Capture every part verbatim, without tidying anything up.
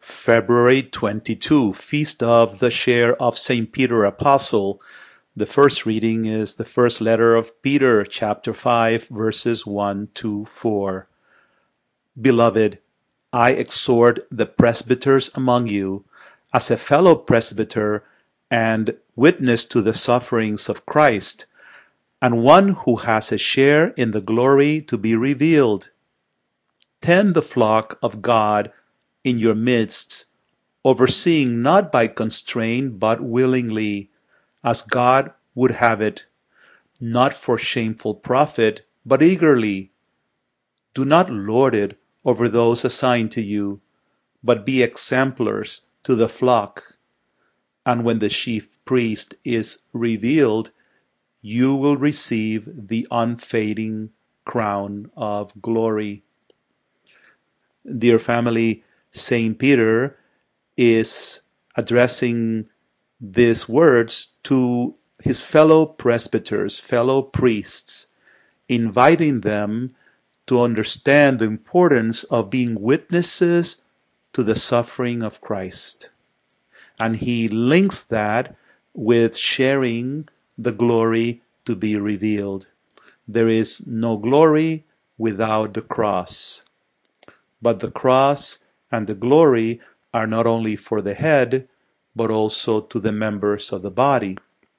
February twenty-second, Feast of the Share of Saint Peter Apostle. The first reading is the first letter of Peter, chapter five, verses one to four. Beloved, I exhort the presbyters among you, as a fellow presbyter and witness to the sufferings of Christ, and one who has a share in the glory to be revealed. Tend the flock of God in your midst, overseeing not by constraint but willingly, as God would have it, not for shameful profit, but eagerly. Do not lord it over those assigned to you, but be exemplars to the flock. And when the chief priest is revealed, you will receive the unfading crown of glory. Dear family, Saint Peter is addressing these words to his fellow presbyters, fellow priests, inviting them to understand the importance of being witnesses to the suffering of Christ. And he links that with sharing the glory to be revealed. There is no glory without the cross. But the cross and the glory are not only for the head, but also to the members of the body.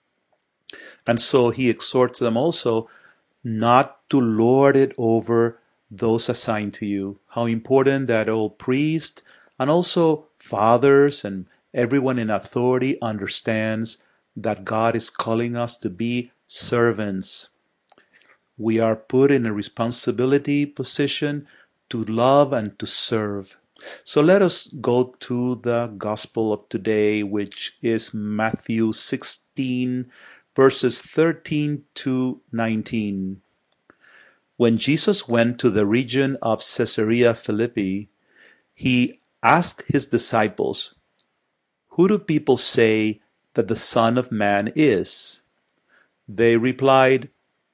And so he exhorts them also not to lord it over those assigned to you. How important that all priests and also fathers and everyone in authority understands that God is calling us to be servants. We are put in a responsibility position to love and to serve. So let us go to the gospel of today, which is Matthew sixteen, verses thirteen to nineteen. When Jesus went to the region of Caesarea Philippi, he asked his disciples, "Who do people say that the Son of Man is?" They replied,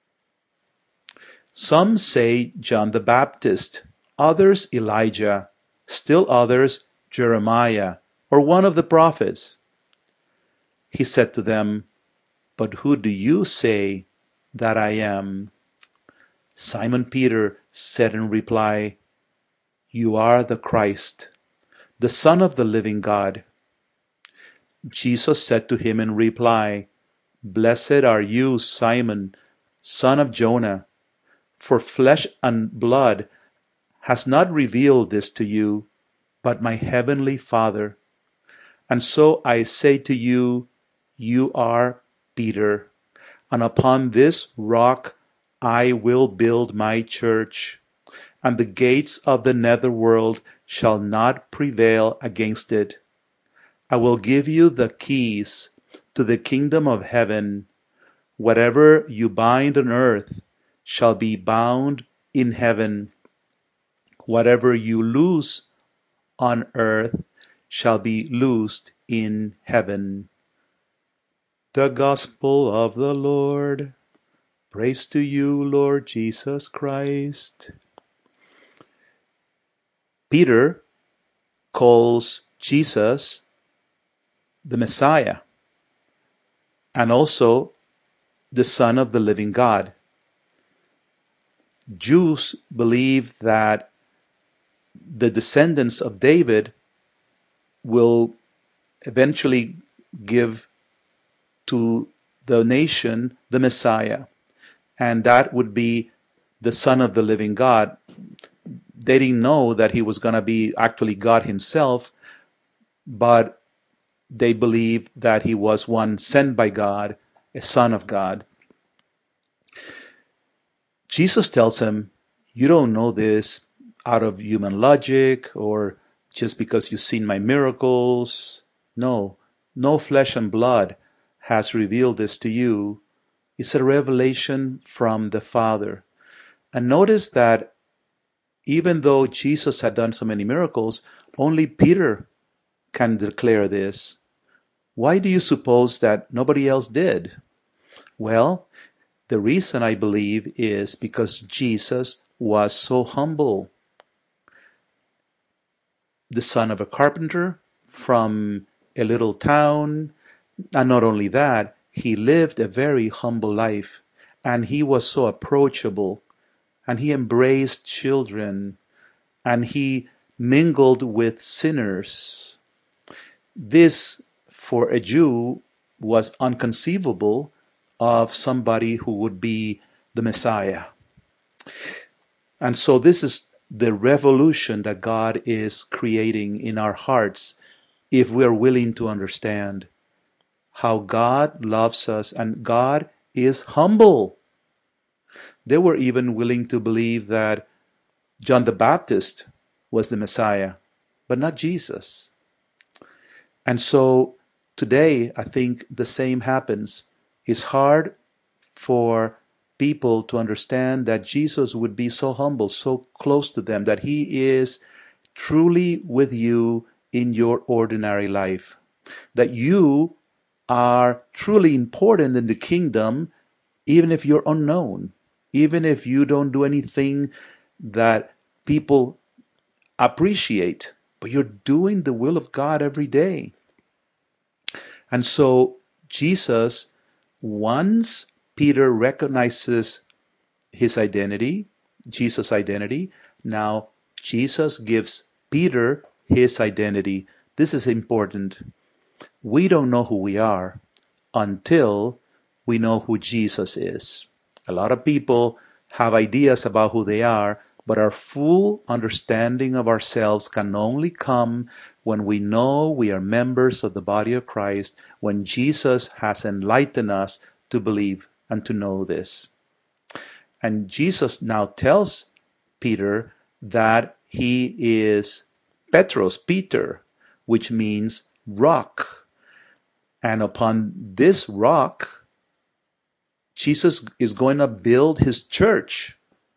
"Some say John the Baptist, others Elijah, still others Jeremiah, or one of the prophets." He said to them, "But who do you say that I am?" Simon Peter said in reply, "You are the Christ, the Son of the living God." Jesus said to him in reply, "Blessed are you, Simon, son of Jonah, for flesh and blood has not revealed this to you, but my heavenly Father. And so I say to you, you are Peter, and upon this rock I will build my church, and the gates of the netherworld shall not prevail against it. I will give you the keys to the kingdom of heaven. Whatever you bind on earth shall be bound in heaven. Whatever you loose on earth shall be loosed in heaven." The Gospel of the Lord. Praise to you, Lord Jesus Christ. Peter calls Jesus the Messiah and also the Son of the living God. Jews believe that the descendants of David will eventually give to the nation the Messiah, and that would be the Son of the living God. They didn't know that he was going to be actually God himself, but they believed that he was one sent by God, a son of God. Jesus tells him, "You don't know this out of human logic or just because you've seen my miracles. No, no flesh and blood has revealed this to you. It's a revelation from the Father." And notice that even though Jesus had done so many miracles, only Peter can declare this. Why do you suppose that nobody else did? Well, the reason I believe is because Jesus was so humble. the son of a carpenter from a little town. And not only that, he lived a very humble life, and he was so approachable, and he embraced children, and he mingled with sinners. This, for a Jew, was inconceivable of somebody who would be the Messiah. And so this is the revolution that God is creating in our hearts if we are willing to understand how God loves us, and God is humble. They were even willing to believe that John the Baptist was the Messiah, but not Jesus. And so today, I think the same happens. It's hard for people to understand that Jesus would be so humble, so close to them, that he is truly with you in your ordinary life, that you are truly important in the kingdom, even if you're unknown, even if you don't do anything that people appreciate, but you're doing the will of God every day. And so Jesus, once Peter recognizes his identity, Jesus' identity, now Jesus gives Peter his identity. This is important. We don't know who we are until we know who Jesus is. A lot of people have ideas about who they are, but our full understanding of ourselves can only come when we know we are members of the body of Christ, when Jesus has enlightened us to believe and to know this. And Jesus now tells Peter that he is Petros, Peter, which means rock. And upon this rock, Jesus is going to build his church.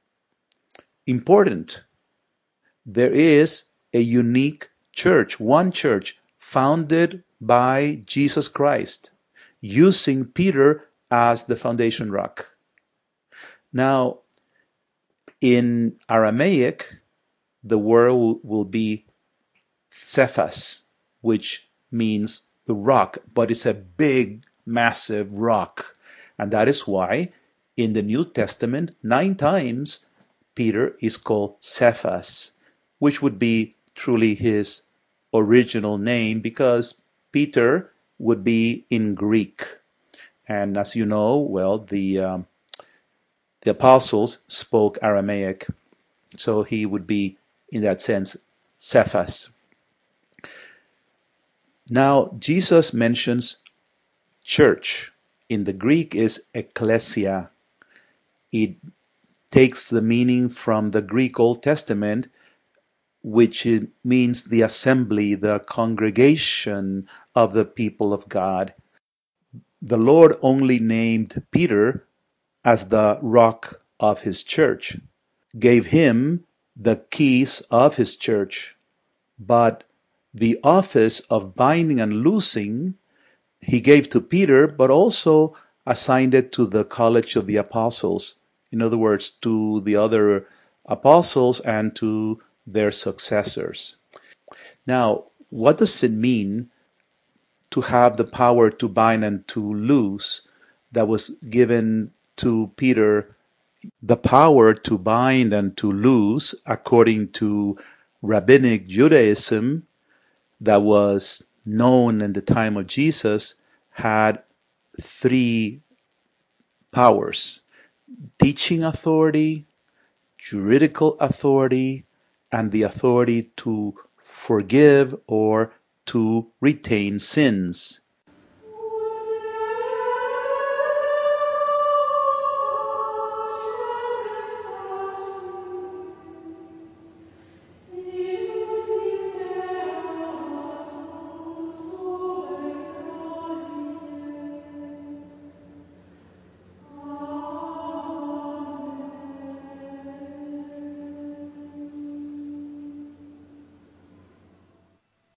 Important. There is a unique church, one church, founded by Jesus Christ, using Peter as the foundation rock. Now, in Aramaic, the word will, will be Cephas, which means the rock, but it's a big, massive rock. And that is why in the New Testament, nine times, Peter is called Cephas, which would be truly his original name, because Peter would be in Greek. And as you know, well, the um, the apostles spoke Aramaic, so he would be, in that sense, Cephas. Now, Jesus mentions church. In the Greek is ekklesia. It takes the meaning from the Greek Old Testament, which it means the assembly, the congregation of the people of God. The Lord only named Peter as the rock of his church, gave him the keys of his church, but the office of binding and loosing he gave to Peter, but also assigned it to the college of the apostles. In other words, to the other apostles and to their successors. Now, what does it mean to have the power to bind and to loose that was given to Peter? The power to bind and to loose, according to rabbinic Judaism that was known in the time of Jesus, had three powers: teaching authority, juridical authority, and the authority to forgive or to retain sins.